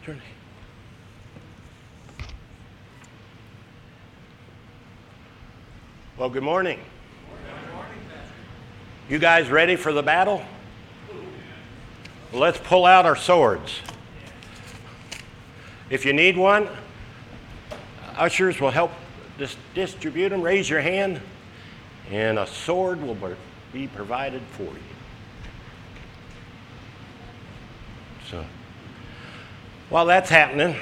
Turn. Well, good morning. You guys ready for the battle? Well, let's pull out our swords. If you need one, ushers will help distribute them. Raise your hand, and a sword will be provided for you. So, while that's happening,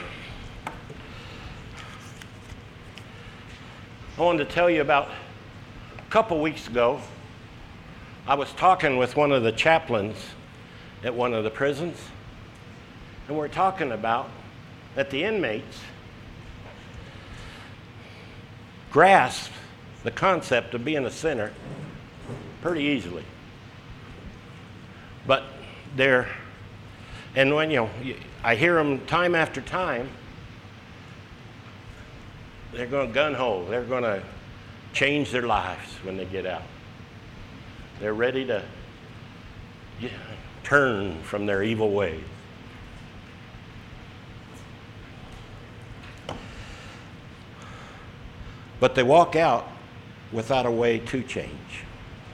I wanted to tell you about a couple weeks ago, I was talking with one of the chaplains at one of the prisons, and we're talking about that the inmates grasp the concept of being a sinner pretty easily. But and when I hear them time after time, they're going to gun-ho. They're going to change their lives when they get out. They're ready to turn from their evil ways. But they walk out without a way to change.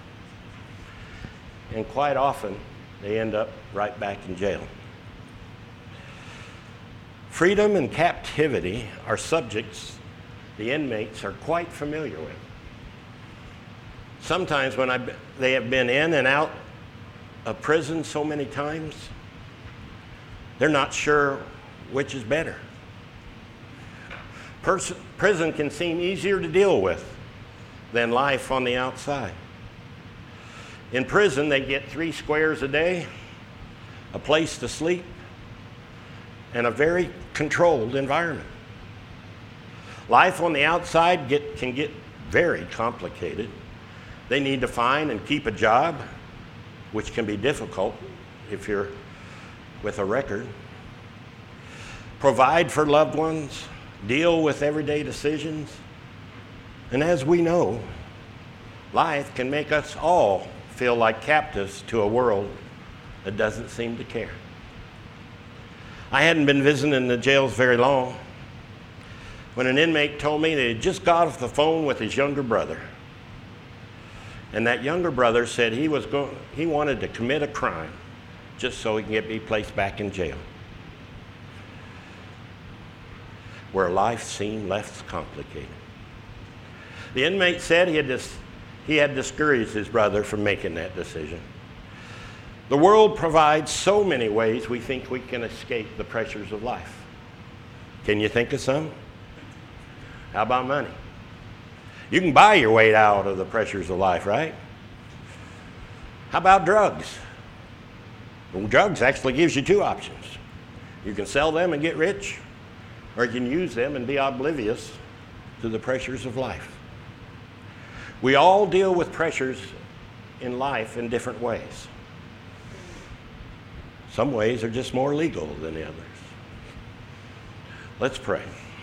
And quite often, they end up right back in jail. Freedom and captivity are subjects the inmates are quite familiar with. Sometimes when they have been in and out of prison so many times, they're not sure which is better. Prison can seem easier to deal with than life on the outside. In prison, they get 3 squares a day, a place to sleep, and a very controlled environment. Life on the outside can get very complicated. They need to find and keep a job, which can be difficult if you're with a record. Provide for loved ones, deal with everyday decisions. And as we know, life can make us all feel like captives to a world that doesn't seem to care. I hadn't been visiting the jails very long when an inmate told me they had just got off the phone with his younger brother. And that younger brother said he wanted to commit a crime just so he can be placed back in jail, where life seemed less complicated. The inmate said he had discouraged his brother from making that decision. The world provides so many ways we think we can escape the pressures of life. Can you think of some? How about money? You can buy your way out of the pressures of life, right? How about drugs? Well, drugs actually gives you 2 options. You can sell them and get rich, or you can use them and be oblivious to the pressures of life. We all deal with pressures in life in different ways. Some ways are just more legal than the others. Let's pray.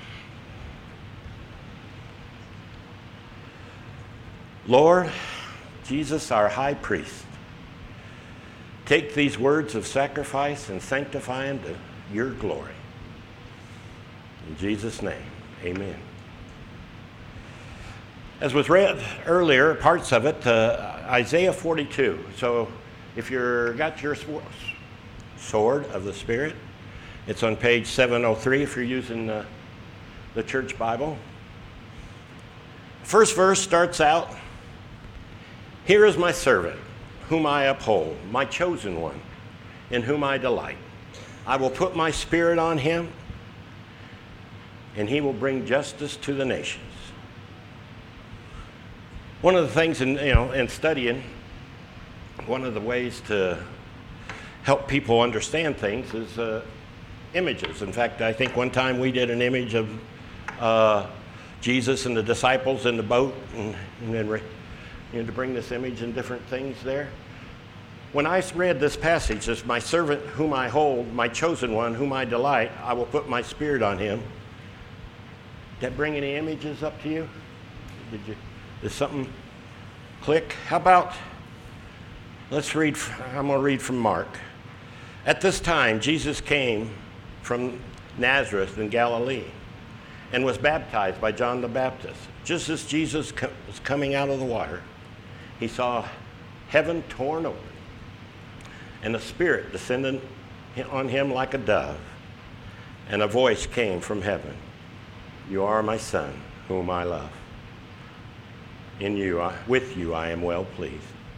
Lord Jesus, our high priest, take these words of sacrifice and sanctify them to your glory. In Jesus' name, amen. As was read earlier, parts of it, Isaiah 42. So if you've got your sword of the Spirit, it's on page 703 if you're using the church Bible. First verse starts out, "Here is my servant, whom I uphold, my chosen one, in whom I delight. I will put my Spirit on him, and he will bring justice to the nations." One of the things in studying, one of the ways to help people understand things is images. In fact, I think one time we did an image of Jesus and the disciples in the boat, and then to bring this image and different things there. When I read this passage, as my servant whom I hold, my chosen one whom I delight, I will put my Spirit on him. Did that bring any images up to you? Did something click? How about, I'm going to read from Mark. "At this time, Jesus came from Nazareth in Galilee and was baptized by John the Baptist. Just as Jesus was coming out of the water, he saw heaven torn open and the Spirit descended on him like a dove, and a voice came from heaven, "You are my Son, whom I love. With you I am well pleased."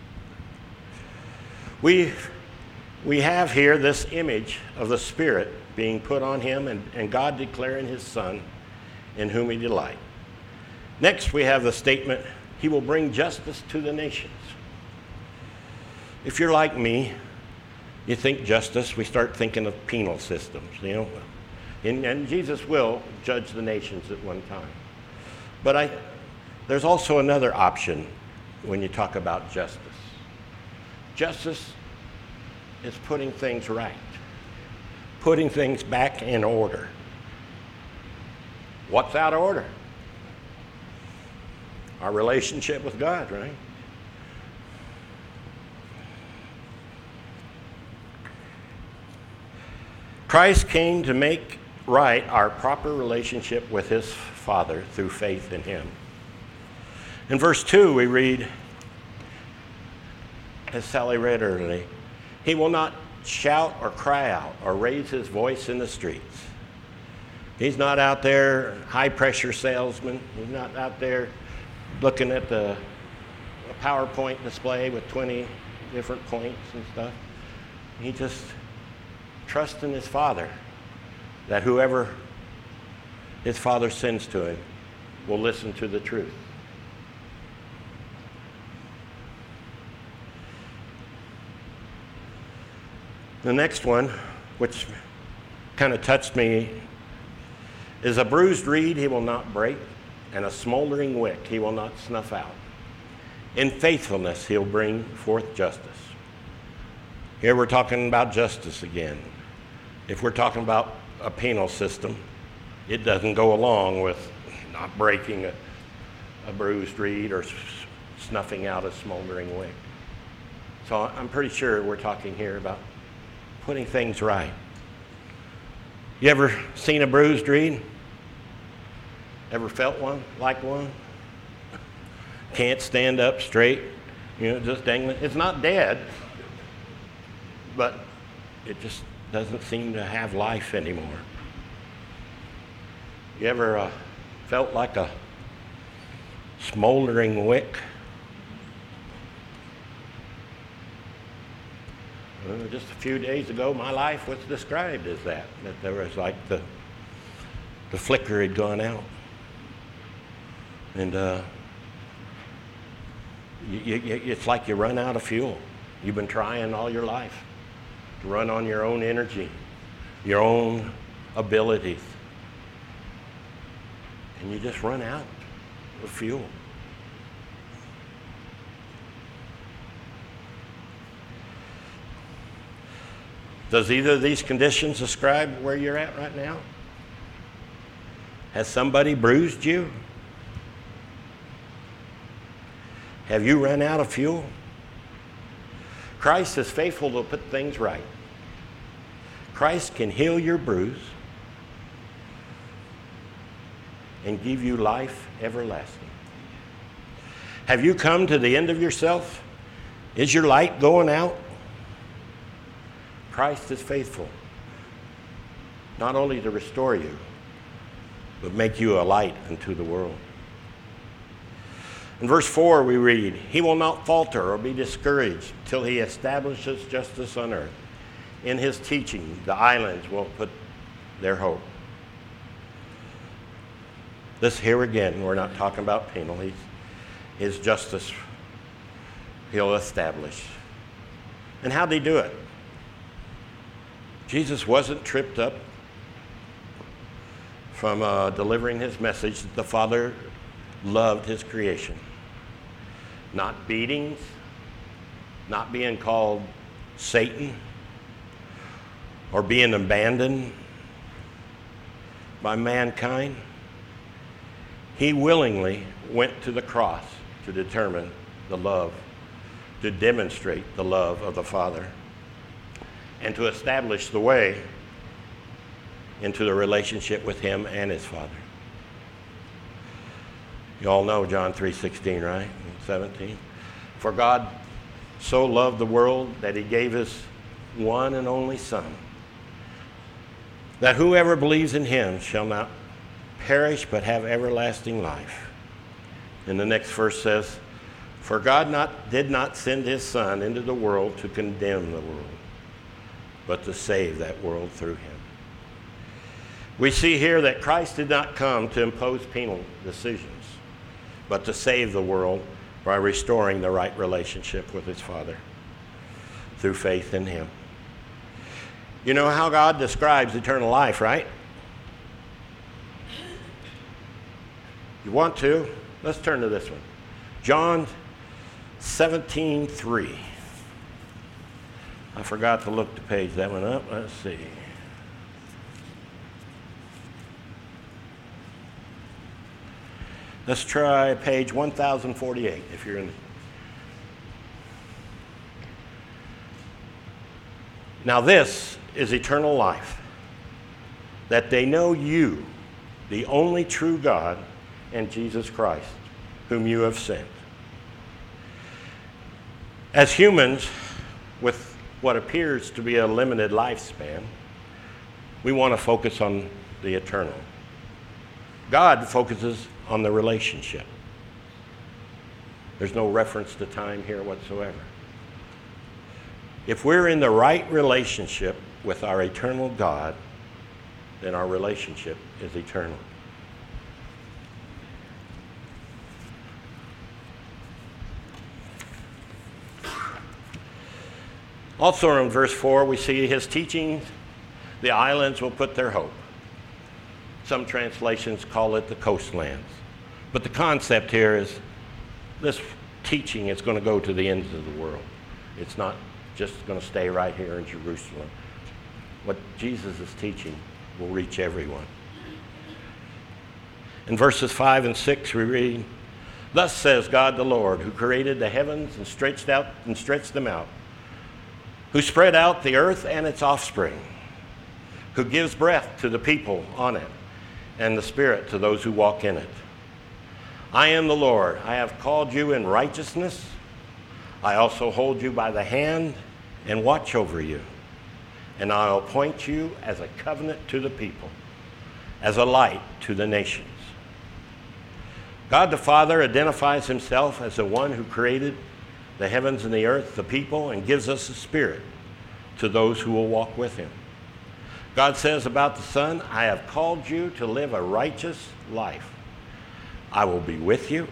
We have here this image of the Spirit being put on him and God declaring his Son in whom he delights. Next, we have the statement, he will bring justice to the nations. If you're like me, you think justice, we start thinking of penal systems, and Jesus will judge the nations at one time. But there's also another option when you talk about justice. Justice is putting things right, putting things back in order. What's out of order? Our relationship with God, right? Christ came to make right our proper relationship with his Father through faith in him. In verse 2, we read, as Sally read earlier, he will not shout or cry out or raise his voice in the streets. He's not out there high-pressure salesman. He's not out there looking at the PowerPoint display with 20 different points and stuff. He just trusts in his Father that whoever his Father sends to him will listen to the truth. The next one, which kind of touched me, is a bruised reed he will not break, and a smoldering wick he will not snuff out. In faithfulness he'll bring forth justice. Here we're talking about justice again. If we're talking about a penal system, it doesn't go along with not breaking a bruised reed or snuffing out a smoldering wick. So I'm pretty sure we're talking here about putting things right. You ever seen a bruised reed? Ever felt one, like one? Can't stand up straight, just dangling. It's not dead, but it just doesn't seem to have life anymore. You ever felt like a smoldering wick? Just a few days ago, my life was described as that there was like the flicker had gone out. And it's like you run out of fuel. You've been trying all your life to run on your own energy, your own abilities. And you just run out of fuel. Does either of these conditions describe where you're at right now? Has somebody bruised you? Have you run out of fuel? Christ is faithful to put things right. Christ can heal your bruise and give you life everlasting. Have you come to the end of yourself? Is your light going out? Christ is faithful, not only to restore you, but make you a light unto the world. In verse 4 we read, he will not falter or be discouraged till he establishes justice on earth. In his teaching, the islands will put their hope. This here again, we're not talking about penal. His justice he'll establish. And how'd he do it? Jesus wasn't tripped up from delivering his message that the Father loved his creation. Not beatings, not being called Satan, or being abandoned by mankind. He willingly went to the cross to determine the love, to demonstrate the love of the Father, and to establish the way into the relationship with him and his Father. You all know John 3:16, right? 17. For God so loved the world that he gave his one and only Son, that whoever believes in him shall not perish but have everlasting life. And the next verse says, for God did not send his Son into the world to condemn the world, but to save that world through him. We see here that Christ did not come to impose penal decisions, but to save the world by restoring the right relationship with his Father through faith in him. You know how God describes eternal life, right? You want to? Let's turn to this one. John 17:3. I forgot to look the page that one up. Let's see. Let's try page 1048 if you're in. Now this is eternal life, that they know you, the only true God, and Jesus Christ, whom you have sent. As humans, with what appears to be a limited lifespan, we want to focus on the eternal. God focuses on the relationship. There's no reference to time here whatsoever. If we're in the right relationship with our eternal God, then our relationship is eternal. Also in verse 4, we see his teachings, the islands will put their hope. Some translations call it the coastlands. But the concept here is this teaching is going to go to the ends of the world. It's not just going to stay right here in Jerusalem. What Jesus is teaching will reach everyone. In verses 5 and 6 we read, thus says God the Lord, who created the heavens and stretched them out, who spread out the earth and its offspring, who gives breath to the people on it, and the spirit to those who walk in it. I am the Lord. I have called you in righteousness. I also hold you by the hand and watch over you. And I'll appoint you as a covenant to the people, as a light to the nations. God the Father identifies himself as the one who created the heavens and the earth, the people, and gives us a spirit to those who will walk with him. God says about the Son, I have called you to live a righteous life. I will be with you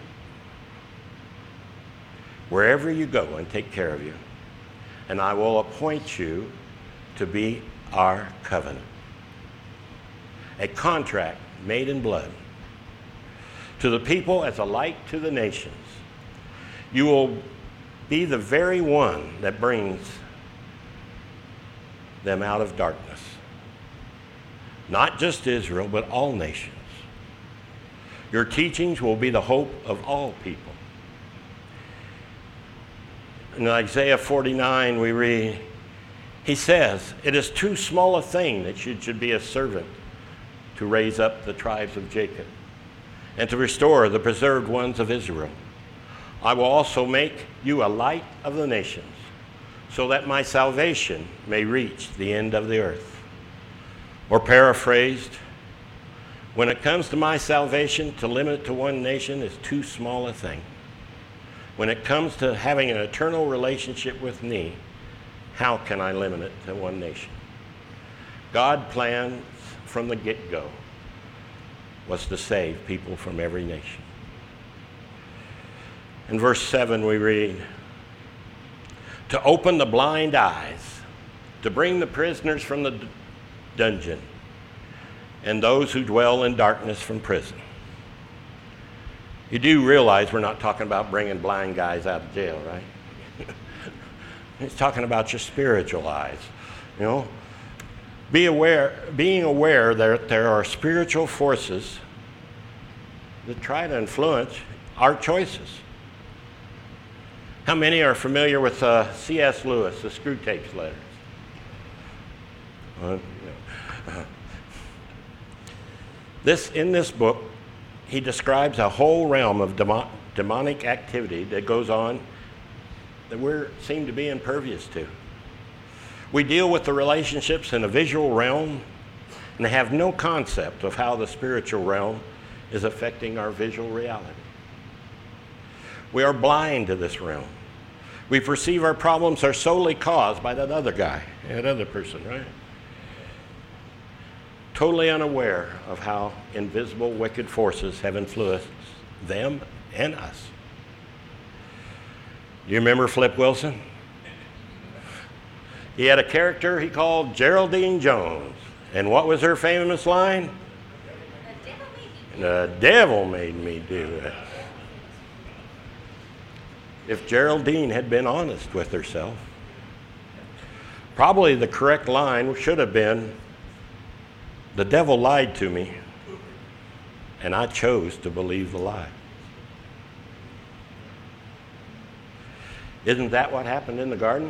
wherever you go and take care of you. And I will appoint you to be our covenant. A contract made in blood. To the people as a light to the nations. You will be the very one that brings them out of darkness. Not just Israel, but all nations. Your teachings will be the hope of all people. In Isaiah 49 we read, he says, it is too small a thing that you should be a servant to raise up the tribes of Jacob and to restore the preserved ones of Israel. I will also make you a light of the nations, so that my salvation may reach the end of the earth. Or paraphrased, when it comes to my salvation, to limit it to one nation is too small a thing. When it comes to having an eternal relationship with me, how can I limit it to one nation? God plans from the get-go was to save people from every nation. In verse 7 we read, to open the blind eyes, to bring the prisoners from the dungeon, and those who dwell in darkness from prison. You do realize we're not talking about bringing blind guys out of jail, right? He's talking about your spiritual eyes. You know, being aware that there are spiritual forces that try to influence our choices. How many are familiar with C.S. Lewis, the Screwtape Letters? In this book, he describes a whole realm of demonic activity that goes on that we seem to be impervious to. We deal with the relationships in a visual realm and have no concept of how the spiritual realm is affecting our visual reality. We are blind to this realm. We perceive our problems are solely caused by that other guy, that other person, right? Totally unaware of how invisible wicked forces have influenced them and us. You remember Flip Wilson? He had a character he called Geraldine Jones. And what was her famous line? The devil made me do it. If Geraldine had been honest with herself, probably the correct line should have been, the devil lied to me, and I chose to believe the lie. Isn't that what happened in the garden?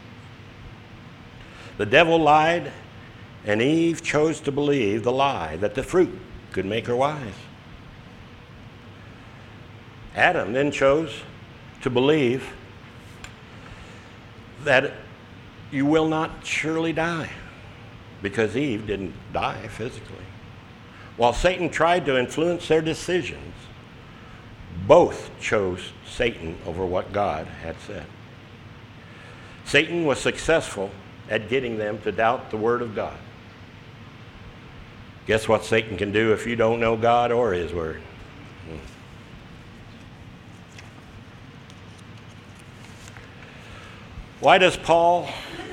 The devil lied, and Eve chose to believe the lie that the fruit could make her wise. Adam then chose to believe that you will not surely die, because Eve didn't die physically. While Satan tried to influence their decisions, both chose Satan over what God had said. Satan was successful at getting them to doubt the Word of God. Guess what Satan can do if you don't know God or His Word? Why does Paul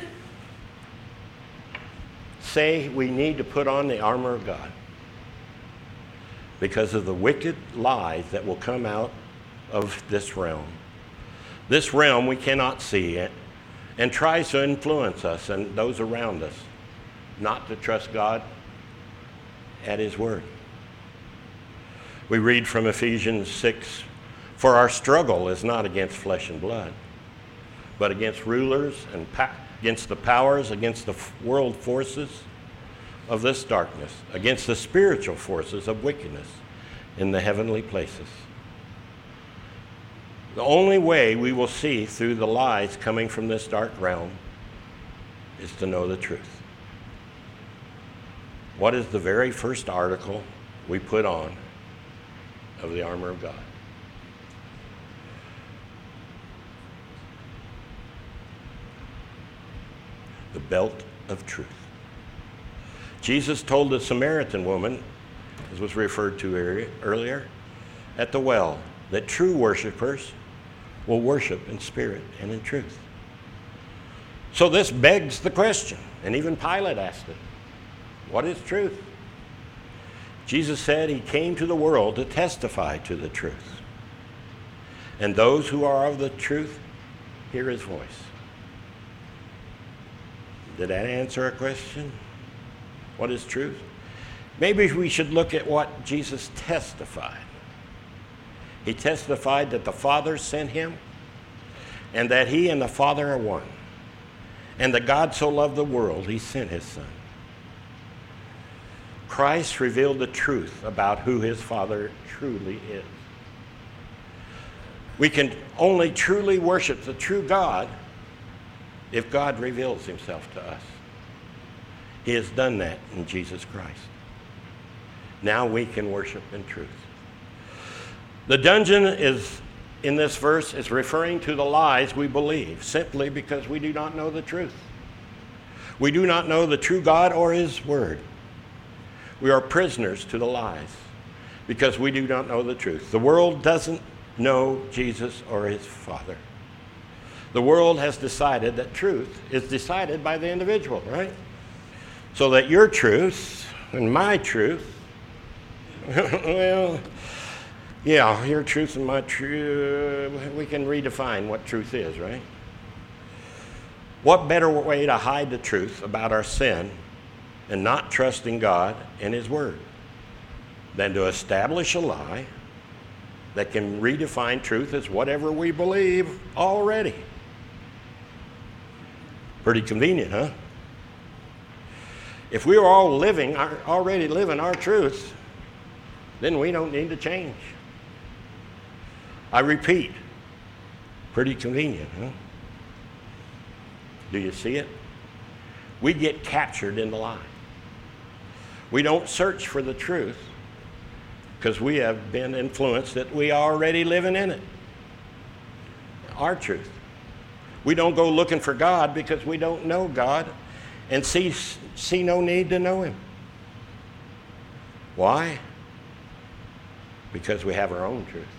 say we need to put on the armor of God? Because of the wicked lies that will come out of this realm. This realm we cannot see it, and tries to influence us and those around us not to trust God at His Word. We read from Ephesians 6, "For our struggle is not against flesh and blood, but against rulers and against the powers, against the world forces of this darkness, against the spiritual forces of wickedness in the heavenly places." The only way we will see through the lies coming from this dark realm is to know the truth. What is the very first article we put on of the armor of God? The belt of truth. Jesus told the Samaritan woman, as was referred to earlier, at the well, that true worshipers will worship in spirit and in truth. So this begs the question, and even Pilate asked it, what is truth? Jesus said He came to the world to testify to the truth. And those who are of the truth hear His voice. Did that answer a question? What is truth? Maybe we should look at what Jesus testified. He testified that the Father sent Him, and that He and the Father are one, and that God so loved the world, He sent His Son. Christ revealed the truth about who His Father truly is. We can only truly worship the true God if God reveals Himself to us. He has done that in Jesus Christ. Now we can worship in truth. The dungeon in this verse is referring to the lies we believe, simply because we do not know the truth. We do not know the true God or His Word. We are prisoners to the lies because we do not know the truth. The world doesn't know Jesus or His Father. The world has decided that truth is decided by the individual, right? So that your truth and my truth, well, yeah, your truth and my truth, we can redefine what truth is, right? What better way to hide the truth about our sin and not trusting God and His Word than to establish a lie that can redefine truth as whatever we believe already? Pretty convenient, huh? If we were all already living our truth, then we don't need to change. I repeat, pretty convenient, huh? Do you see it? We get captured in the lie. We don't search for the truth because we have been influenced that we are already living in it. Our truth. We don't go looking for God because we don't know God and see no need to know Him. Why? Because we have our own truth.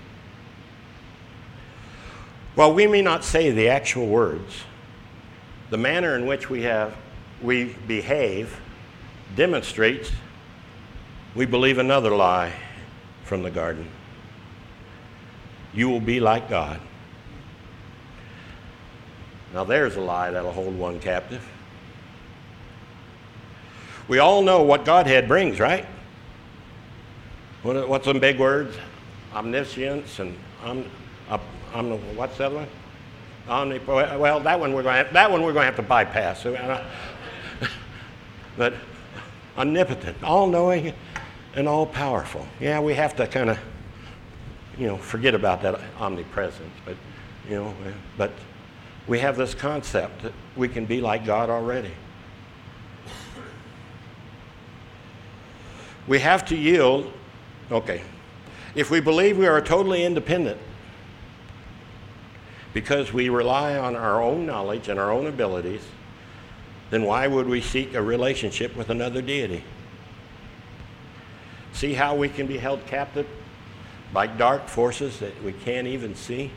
While we may not say the actual words, the manner in which we behave demonstrates we believe another lie from the garden. You will be like God. Now there's a lie that'll hold one captive. We all know what Godhead brings, right? What's some big words? Omniscience and what's the other one? Well, that one we're going to have to bypass. But omnipotent, all-knowing, and all-powerful. Yeah, we have to kind of, forget about that omnipresence. But we have this concept that we can be like God already. We have to yield. Okay, if we believe we are totally independent because we rely on our own knowledge and our own abilities, then why would we seek a relationship with another deity? See how we can be held captive by dark forces that we can't even see?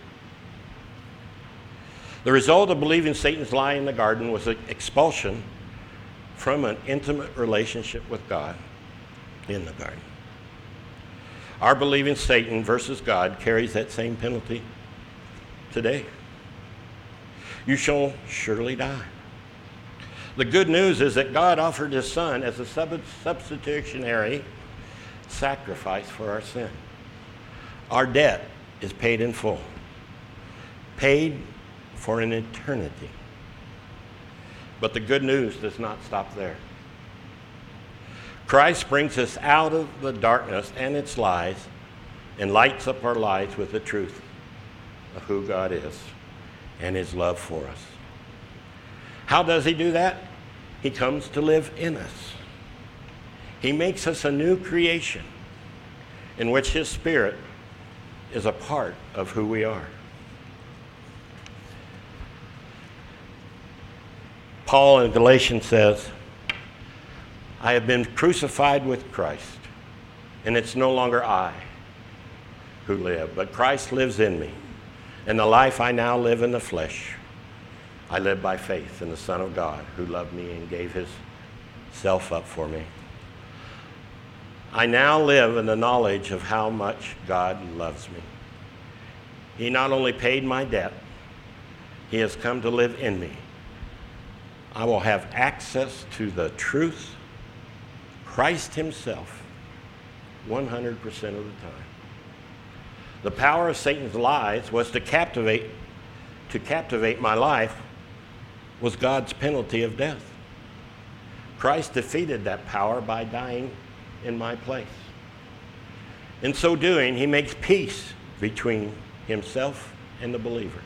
The result of believing Satan's lie in the garden was expulsion from an intimate relationship with God in the garden. Our believing Satan versus God carries that same penalty today. You shall surely die. The good news is that God offered His Son as a substitutionary sacrifice for our sin. Our debt is paid in full, paid for an eternity. But the good news does not stop there. Christ brings us out of the darkness and its lies and lights up our lives with the truth of who God is and His love for us. How does He do that? He comes to live in us. He makes us a new creation in which His Spirit is a part of who we are. Paul in Galatians says, I have been crucified with Christ, and it's no longer I who live, but Christ lives in me. And the life I now live in the flesh, I live by faith in the Son of God who loved me and gave His self up for me. I now live in the knowledge of how much God loves me. He not only paid my debt, He has come to live in me. I will have access to the truth, Christ Himself, 100% of the time. The power of Satan's lies was to captivate my life was God's penalty of death. Christ defeated that power by dying in my place. In so doing, He makes peace between Himself and the believer.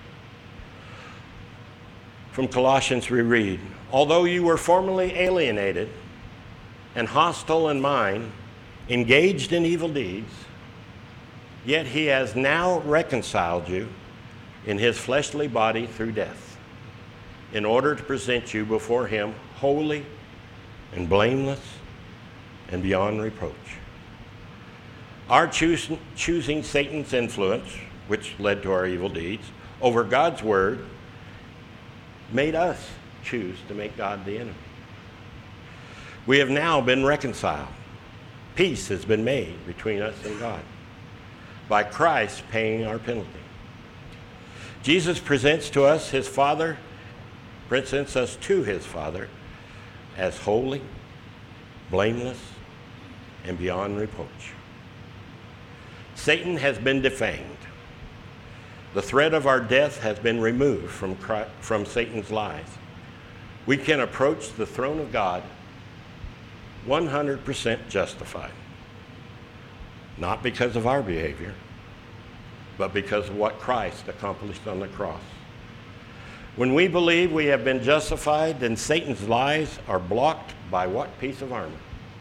From Colossians we read, although you were formerly alienated and hostile in mind, engaged in evil deeds, yet He has now reconciled you in His fleshly body through death, in order to present you before Him holy and blameless and beyond reproach. Our choosing Satan's influence, which led to our evil deeds, over God's word, made us choose to make God the enemy. We have now been reconciled. Peace has been made between us and God by Christ paying our penalty. Jesus presents us to His Father as holy, blameless, and beyond reproach. Satan has been defamed. The threat of our death has been removed from Satan's lies. We can approach the throne of God 100% justified. not because of our behavior, but because of what Christ accomplished on the cross. When we believe we have been justified, then Satan's lies are blocked by what piece of armor?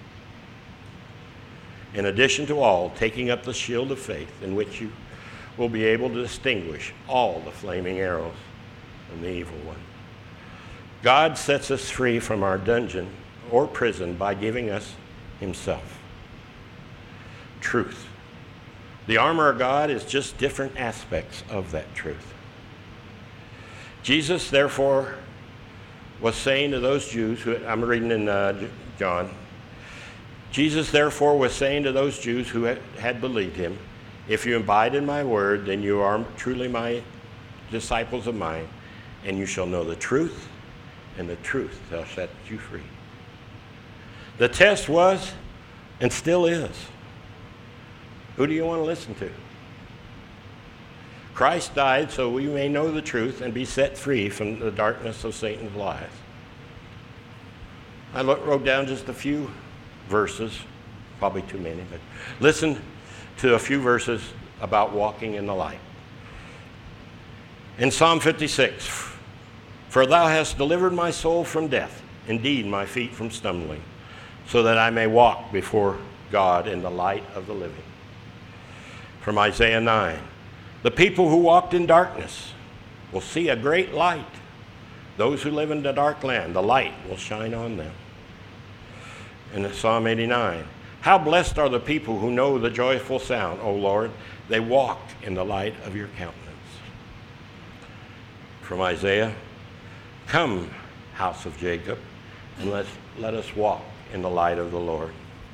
In addition to all, taking up the shield of faith, in which you will be able to distinguish all the flaming arrows from the evil one. God sets us free from our dungeon or prison by giving us himself. Truth. The armor of God is just different aspects of that truth. Jesus, therefore, was saying to those Jews, I'm reading in John, Jesus, therefore, was saying to those Jews who had believed him, if you abide in my word, then you are truly my disciples of mine, and you shall know the truth, and the truth shall set you free. The test was, and still is, who do you want to listen to? Christ died so we may know the truth and be set free from the darkness of Satan's lies. I wrote down just a few verses, probably too many, but listen to a few verses about walking in the light. In Psalm 56, for thou hast delivered my soul from death, indeed my feet from stumbling, so that I may walk before God in the light of the living. From Isaiah 9, the people who walked in darkness will see a great light. Those who live in the dark land, the light will shine on them. In Psalm 89, how blessed are the people who know the joyful sound, O Lord. They walk in the light of your countenance. From Isaiah, come, house of Jacob, and let us walk in the light of the Lord.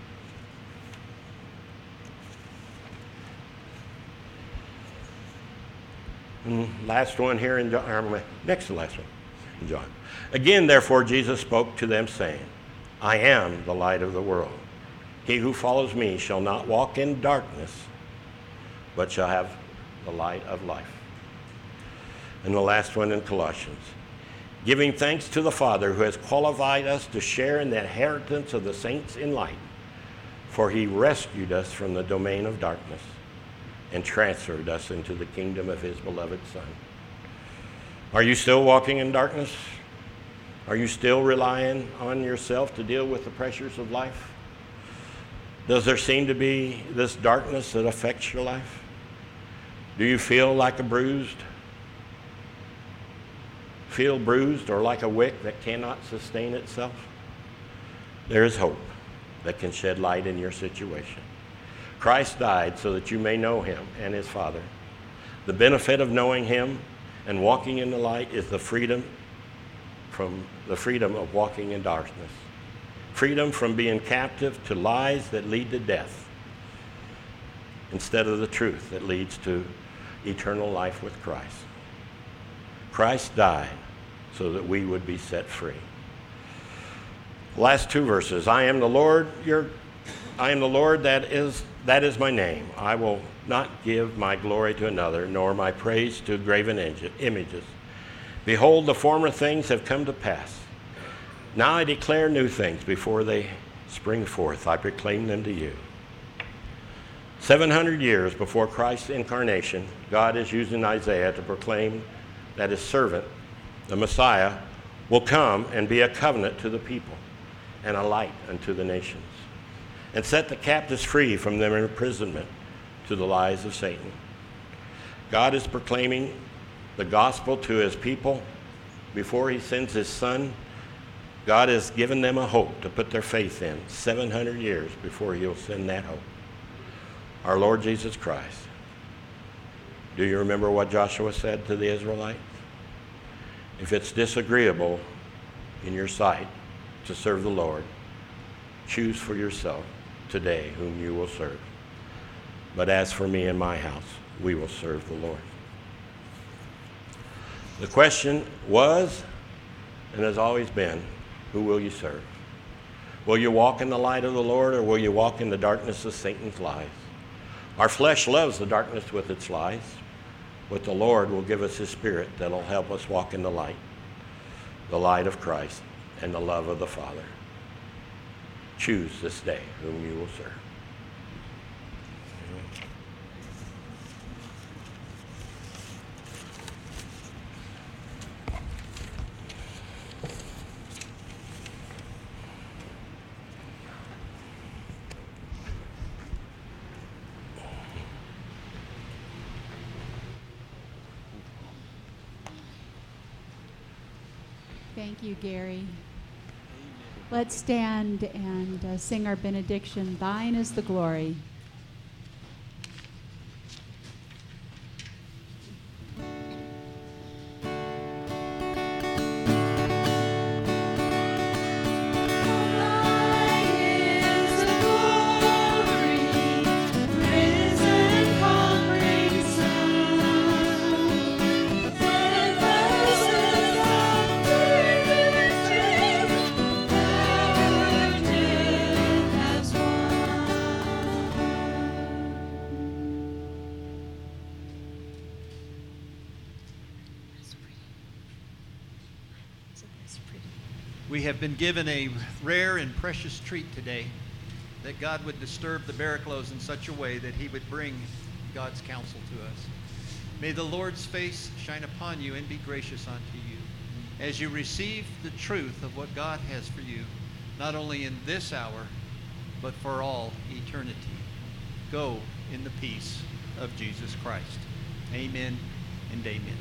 And last one here in John, next to the last one in John. Again, therefore, Jesus spoke to them, saying, I am the light of the world. He who follows me shall not walk in darkness, but shall have the light of life. And the last one in Colossians. Giving thanks to the Father who has qualified us to share in the inheritance of the saints in light, for he rescued us from the domain of darkness and transferred us into the kingdom of his beloved Son. Are you still walking in darkness? Are you still relying on yourself to deal with the pressures of life? Does there seem to be this darkness that affects your life? Do you feel like bruised or like a wick that cannot sustain itself? There is hope that can shed light in your situation. Christ died so that you may know him and his Father. The benefit of knowing him and walking in the light is the freedom of walking in darkness. Freedom from being captive to lies that lead to death instead of the truth that leads to eternal life with Christ. Christ died so that we would be set free. Last two verses. I am the Lord, that is my name. I will not give my glory to another, nor my praise to graven images. Behold, the former things have come to pass. Now I declare new things before they spring forth. I proclaim them to you. 700 years before Christ's incarnation, God is using Isaiah to proclaim that his servant, the Messiah, will come and be a covenant to the people and a light unto the nations, and set the captives free from their imprisonment to the lies of Satan. God is proclaiming the gospel to his people before he sends his Son. God has given them a hope to put their faith in 700 years before he'll send that hope. Our Lord Jesus Christ. Do you remember what Joshua said to the Israelites? If it's disagreeable in your sight to serve the Lord, choose for yourself today whom you will serve. But as for me and my house, we will serve the Lord. The question was, and has always been, who will you serve? Will you walk in the light of the Lord, or will you walk in the darkness of Satan's lies? Our flesh loves the darkness with its lies, but the Lord will give us his Spirit that will help us walk in the light of Christ and the love of the Father. Choose this day whom you will serve. Thank you, Gary. Let's stand and sing our benediction. Thine is the glory. We have been given a rare and precious treat today, that God would disturb the Barraclows in such a way that he would bring God's counsel to us. May the Lord's face shine upon you and be gracious unto you as you receive the truth of what God has for you, not only in this hour, but for all eternity. Go in the peace of Jesus Christ. Amen and amen.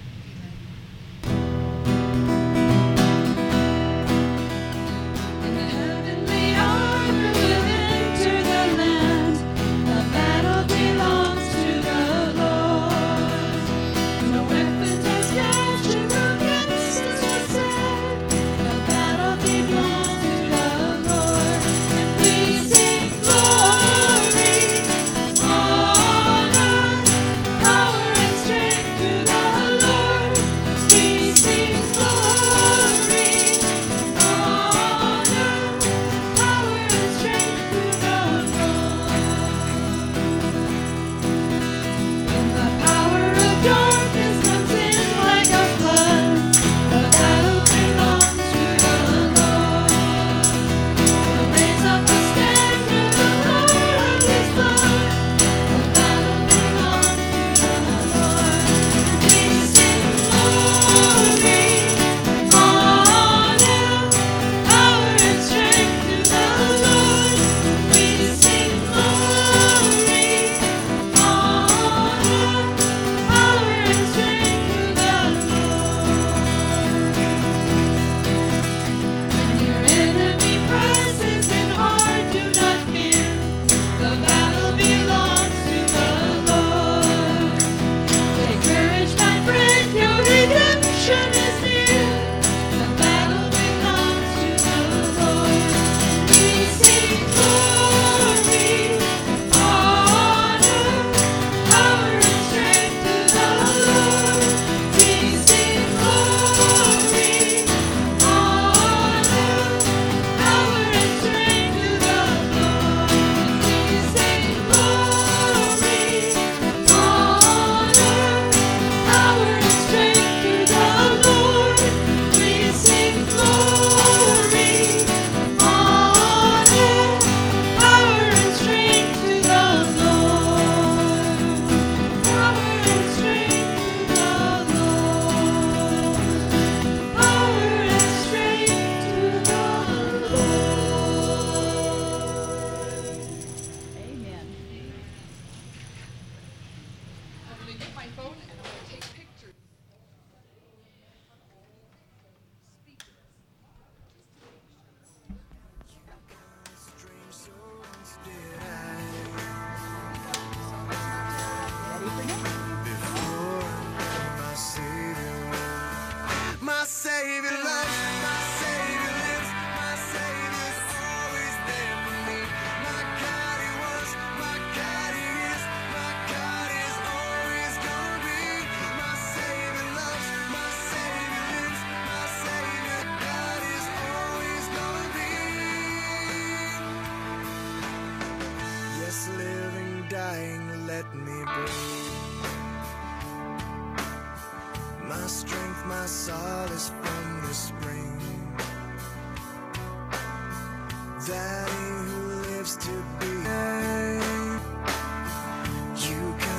Daddy who lives to be